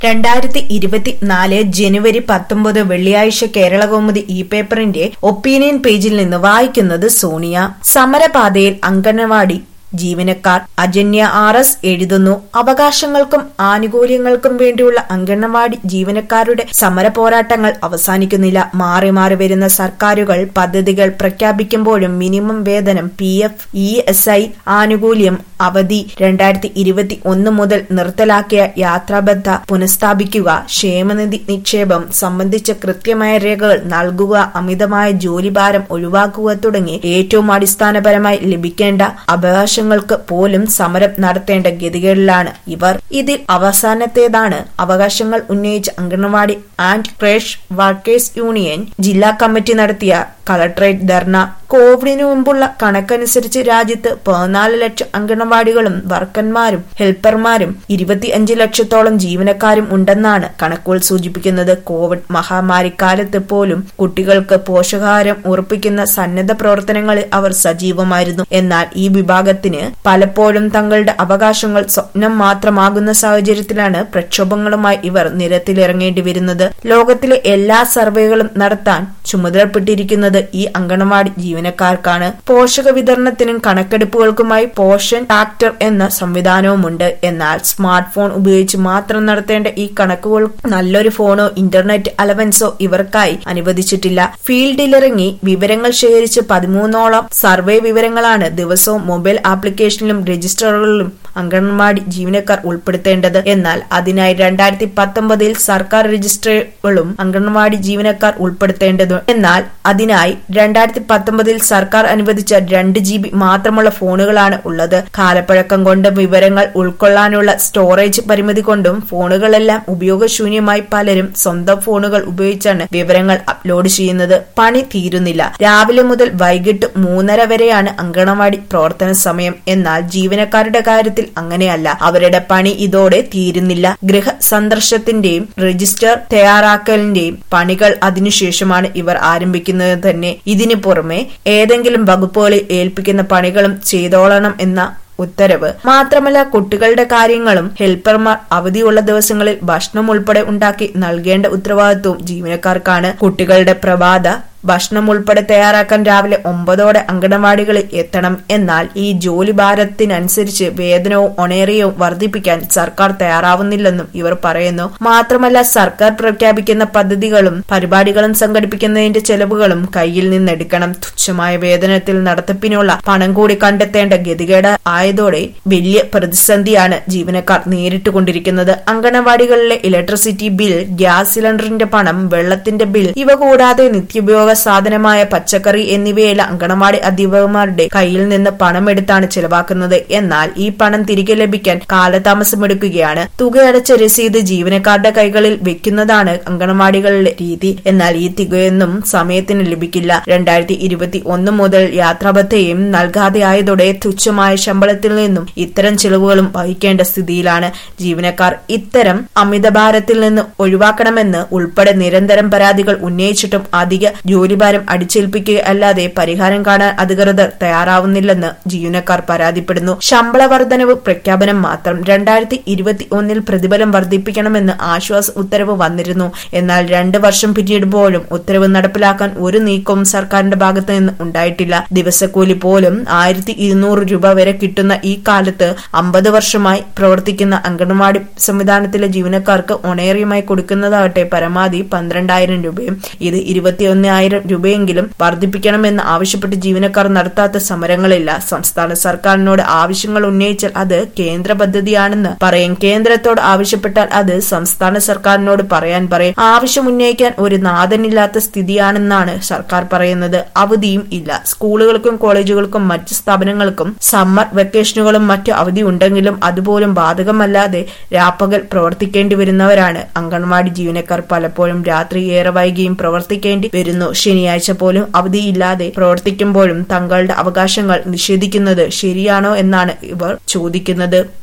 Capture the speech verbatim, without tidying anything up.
രണ്ടായിരത്തി ഇരുപത്തിനാല് ജനുവരി പത്തൊമ്പത് വെള്ളിയാഴ്ച കേരളകൗമുദി ഇ പേപ്പറിന്റെ ഒപ്പീനിയൻ പേജിൽ നിന്ന് വായിക്കുന്നത് സോണിയ. സമരപാതയിൽ അംഗനവാടി ജീവനക്കാർ. അജന്യ ആർ എസ് എഴുതുന്നു. അവകാശങ്ങൾക്കും ആനുകൂല്യങ്ങൾക്കും വേണ്ടിയുള്ള അംഗനവാടി ജീവനക്കാരുടെ സമര പോരാട്ടങ്ങൾ അവസാനിക്കുന്നില്ല. മാറി മാറി വരുന്ന സർക്കാരുകൾ പദ്ധതികൾ പ്രഖ്യാപിക്കുമ്പോഴും മിനിമം വേതനം, P F, E S I ആനുകൂല്യം, അവധി, രണ്ടായിരത്തി ഇരുപത്തി ഒന്ന് മുതൽ നിർത്തലാക്കിയ യാത്രാബദ്ധ പുനഃസ്ഥാപിക്കുക, ക്ഷേമനിധി നിക്ഷേപം സംബന്ധിച്ച കൃത്യമായ രേഖകൾ നൽകുക, അമിതമായ ജോലിഭാരം ഒഴിവാക്കുക തുടങ്ങി ഏറ്റവും അടിസ്ഥാനപരമായി ലഭിക്കേണ്ട അവകാശ ങ്ങൾക്ക് പോലും സമരം നടത്തേണ്ട ഗതികളിലാണ് ഇവർ. ഇതിൽ അവസാനത്തേതാണ് അവകാശങ്ങൾ ഉന്നയിച്ച anganwadi and creche workers union ജില്ലാ കമ്മിറ്റി നടത്തിയ കളക്ടറേറ്റ് ധർണ. കോവിഡിനു മുമ്പുള്ള കണക്കനുസരിച്ച് രാജ്യത്ത് പതിനാല് ലക്ഷം അംഗൻവാടികളും വർക്കർമാരും ഹെൽപ്പർമാരും ഇരുപത്തിയഞ്ച് ലക്ഷത്തോളം ജീവനക്കാരും ഉണ്ടെന്നാണ് കണക്കുകൾ സൂചിപ്പിക്കുന്നത്. കോവിഡ് മഹാമാരിക്കാലത്ത് പോലും കുട്ടികൾക്ക് പോഷകാഹാരം ഉറപ്പിക്കുന്ന സന്നദ്ധ പ്രവർത്തനങ്ങളിൽ അവർ സജീവമായിരുന്നു. എന്നാൽ ഈ വിഭാഗത്തിന് പലപ്പോഴും തങ്ങളുടെ അവകാശങ്ങൾ സ്വപ്നം മാത്രമാകുന്ന സാഹചര്യത്തിലാണ് പ്രക്ഷോഭങ്ങളുമായി ഇവർ നിരത്തിലിറങ്ങേണ്ടി വരുന്നത്. ലോകത്തിലെ എല്ലാ സർവേകളും നടത്താൻ ചുമതലപ്പെട്ടിരിക്കുന്നത് ഈ അംഗനവാടി ജീവനക്കാർക്കാണ്. പോഷക വിതരണത്തിനും കണക്കെടുപ്പുകൾക്കുമായി പോഷൻ ഫാക്ടർ എന്ന സംവിധാനവുമുണ്ട്. എന്നാൽ സ്മാർട്ട് ഫോൺ ഉപയോഗിച്ച് മാത്രം നടത്തേണ്ട ഈ കണക്കുകൾ നല്ലൊരു ഫോണോ ഇന്റർനെറ്റ് അലവൻസോ ഇവർക്കായി അനുവദിച്ചിട്ടില്ല. ഫീൽഡിലിറങ്ങി വിവരങ്ങൾ ശേഖരിച്ച് പതിമൂന്നോളം സർവേ വിവരങ്ങളാണ് ദിവസവും മൊബൈൽ ആപ്ലിക്കേഷനിലും രജിസ്റ്ററുകളിലും അംഗൻവാടി ജീവനക്കാർ ഉൾപ്പെടുത്തേണ്ടത്. എന്നാൽ അതിനായി രണ്ടായിരത്തി പത്തൊമ്പതിൽ സർക്കാർ രജിസ്റ്ററുകളും അംഗൻവാടി ജീവനക്കാർ ഉൾപ്പെടുത്തേണ്ടത് എന്നാൽ അതിനായി രണ്ടായിരത്തി പത്തൊമ്പതിൽ സർക്കാർ അനുവദിച്ച രണ്ട് ജി ബി മാത്രമുള്ള ഫോണുകളാണ് ഉള്ളത്. കാലപ്പഴക്കം കൊണ്ടും വിവരങ്ങൾ ഉൾക്കൊള്ളാനുള്ള സ്റ്റോറേജ് പരിമിതി കൊണ്ടും ഫോണുകളെല്ലാം ഉപയോഗശൂന്യമായി പലരും സ്വന്തം ഫോണുകൾ ഉപയോഗിച്ചാണ് വിവരങ്ങൾ അപ്ലോഡ് ചെയ്യുന്നത്. പണി തീരുന്നില്ല. രാവിലെ മുതൽ വൈകിട്ട് മൂന്നര വരെയാണ് അംഗൻവാടി പ്രവർത്തന സമയം. എന്നാൽ ജീവനക്കാരുടെ കാര്യത്തിൽ അങ്ങനെയല്ല. അവരുടെ പണി ഇതോടെ തീരുന്നില്ല. ഗൃഹ സന്ദർശനത്തിന്റെയും രജിസ്റ്റർ തയ്യാറാക്കലിന്റെയും പണികൾ അതിനുശേഷമാണ് ഇവർ ആരംഭിക്കുന്നത് തന്നെ. ഇതിനു പുറമെ ഏതെങ്കിലും വകുപ്പുകളിൽ ഏൽപ്പിക്കുന്ന പണികളും ചെയ്തോളണം എന്ന ഉത്തരവ്. മാത്രമല്ല, കുട്ടികളുടെ കാര്യങ്ങളും ഹെൽപ്പർമാർ അവധിയുള്ള ദിവസങ്ങളിൽ ഭക്ഷണം ഉൾപ്പെടെ ഉണ്ടാക്കി നൽകേണ്ട ഉത്തരവാദിത്വവും ജീവനക്കാർക്കാണ്. കുട്ടികളുടെ പ്രഭാത ഭക്ഷണം ഉൾപ്പെടെ തയ്യാറാക്കാൻ രാവിലെ ഒമ്പതോടെ അംഗനവാടികളിൽ എത്തണം. എന്നാൽ ഈ ജോലി ഭാരത്തിനനുസരിച്ച് വേതനവും ഒണേറിയവും വർദ്ധിപ്പിക്കാൻ സർക്കാർ തയ്യാറാവുന്നില്ലെന്നും ഇവർ പറയുന്നു. മാത്രമല്ല, സർക്കാർ പ്രഖ്യാപിക്കുന്ന പദ്ധതികളും പരിപാടികളും സംഘടിപ്പിക്കുന്നതിന്റെ ചെലവുകളും കയ്യിൽ നിന്നെടുക്കണം. തുച്ഛമായ വേതനത്തിൽ നടത്തിപ്പിനുള്ള പണം കൂടി കണ്ടെത്തേണ്ട ഗതികേട് ആയതോടെ വലിയ പ്രതിസന്ധിയാണ് ജീവനക്കാർ നേരിട്ടുകൊണ്ടിരിക്കുന്നത്. അംഗനവാടികളിലെ ഇലക്ട്രിസിറ്റി ബിൽ, ഗ്യാസ് സിലിണ്ടറിന്റെ പണം, വെള്ളത്തിന്റെ ബിൽ, ഇവ കൂടാതെ നിത്യോപയോഗ സാധനമായ പച്ചക്കറി എന്നിവയെല്ലാം അംഗനവാടി അധ്യാപകന്മാരുടെ കയ്യിൽ നിന്ന് പണമെടുത്താണ് ചെലവാക്കുന്നത്. എന്നാൽ ഈ പണം തിരികെ ലഭിക്കാൻ കാലതാമസമെടുക്കുകയാണ്. തുകയടച്ച രസീത് ജീവനക്കാരുടെ കൈകളിൽ വെക്കുന്നതാണ് അംഗനവാടികളിലെ രീതി. എന്നാൽ ഈ തുകയൊന്നും സമയത്തിന് ലഭിക്കില്ല. രണ്ടായിരത്തി ഇരുപത്തി ഒന്ന് മുതൽ യാത്രാബദ്ധയും നൽകാതെ ആയതോടെ തുച്ഛമായ ശമ്പളത്തിൽ നിന്നും ഇത്തരം ചെലവുകളും വഹിക്കേണ്ട സ്ഥിതിയിലാണ് ജീവനക്കാർ. ഇത്തരം അമിതഭാരത്തിൽ നിന്ന് ഒഴിവാക്കണമെന്ന് ഉൾപ്പെടെ നിരന്തരം പരാതികൾ ഉന്നയിച്ചിട്ടും അധിക ജോലിഭാരം അടിച്ചേൽപ്പിക്കുക അല്ലാതെ പരിഹാരം കാണാൻ അധികൃതർ തയ്യാറാവുന്നില്ലെന്ന് ജീവനക്കാർ പരാതിപ്പെടുന്നു. ശമ്പള വർധനവ് പ്രഖ്യാപനം മാത്രം. രണ്ടായിരത്തി ഇരുപത്തി ഒന്നിൽ പ്രതിഫലം വർദ്ധിപ്പിക്കണമെന്ന് ആശ്വാസ ഉത്തരവ് വന്നിരുന്നു. എന്നാൽ രണ്ട് വർഷം പിന്നിടുമ്പോഴും ഉത്തരവ് നടപ്പിലാക്കാൻ ഒരു നീക്കവും സർക്കാരിന്റെ ഭാഗത്ത് നിന്ന് ഉണ്ടായിട്ടില്ല. ദിവസക്കൂലി പോലും ആയിരത്തി ഇരുന്നൂറ് രൂപ വരെ കിട്ടുന്ന ഈ കാലത്ത് അമ്പത് വർഷമായി പ്രവർത്തിക്കുന്ന അംഗൻവാടി സംവിധാനത്തിലെ ജീവനക്കാർക്ക് ഒണേറിയമായി കൊടുക്കുന്നതാകട്ടെ പരമാവധി പന്ത്രണ്ടായിരം രൂപയും. ഇത് ഇരുപത്തിയൊന്നായിരം രൂപയെങ്കിലും വർദ്ധിപ്പിക്കണമെന്ന് ആവശ്യപ്പെട്ട് ജീവനക്കാർ നടത്താത്ത സമരങ്ങളില്ല. സംസ്ഥാന സർക്കാരിനോട് ആവശ്യങ്ങൾ ഉന്നയിച്ചാൽ അത് കേന്ദ്ര പദ്ധതിയാണെന്ന് പറയും. കേന്ദ്രത്തോട് ആവശ്യപ്പെട്ടാൽ അത് സംസ്ഥാന സർക്കാരിനോട് പറയാൻ പറയും. ആവശ്യം ഉന്നയിക്കാൻ ഒരു നാഥനില്ലാത്ത സ്ഥിതിയാണെന്നാണ് സർക്കാർ പറയുന്നത്. അവധിയും ഇല്ല. സ്കൂളുകൾക്കും കോളേജുകൾക്കും മറ്റ് സ്ഥാപനങ്ങൾക്കും സമ്മർ വെക്കേഷനുകളും മറ്റു അവധി ഉണ്ടെങ്കിലും അതുപോലും ബാധകമല്ലാതെ രാപ്പകൽ പ്രവർത്തിക്കേണ്ടി വരുന്നവരാണ് അംഗൻവാടി ജീവനക്കാർ. പലപ്പോഴും രാത്രി ഏറെ വൈകിയും പ്രവർത്തിക്കേണ്ടി വരുന്നു. ശനിയാഴ്ച പോലും അവധിയില്ലാതെ പ്രവർത്തിക്കുമ്പോഴും തങ്ങളുടെ അവകാശങ്ങൾ നിഷേധിക്കുന്നത് ശരിയാണോ എന്നാണ് ഇവർ ചോദിക്കുന്നത്.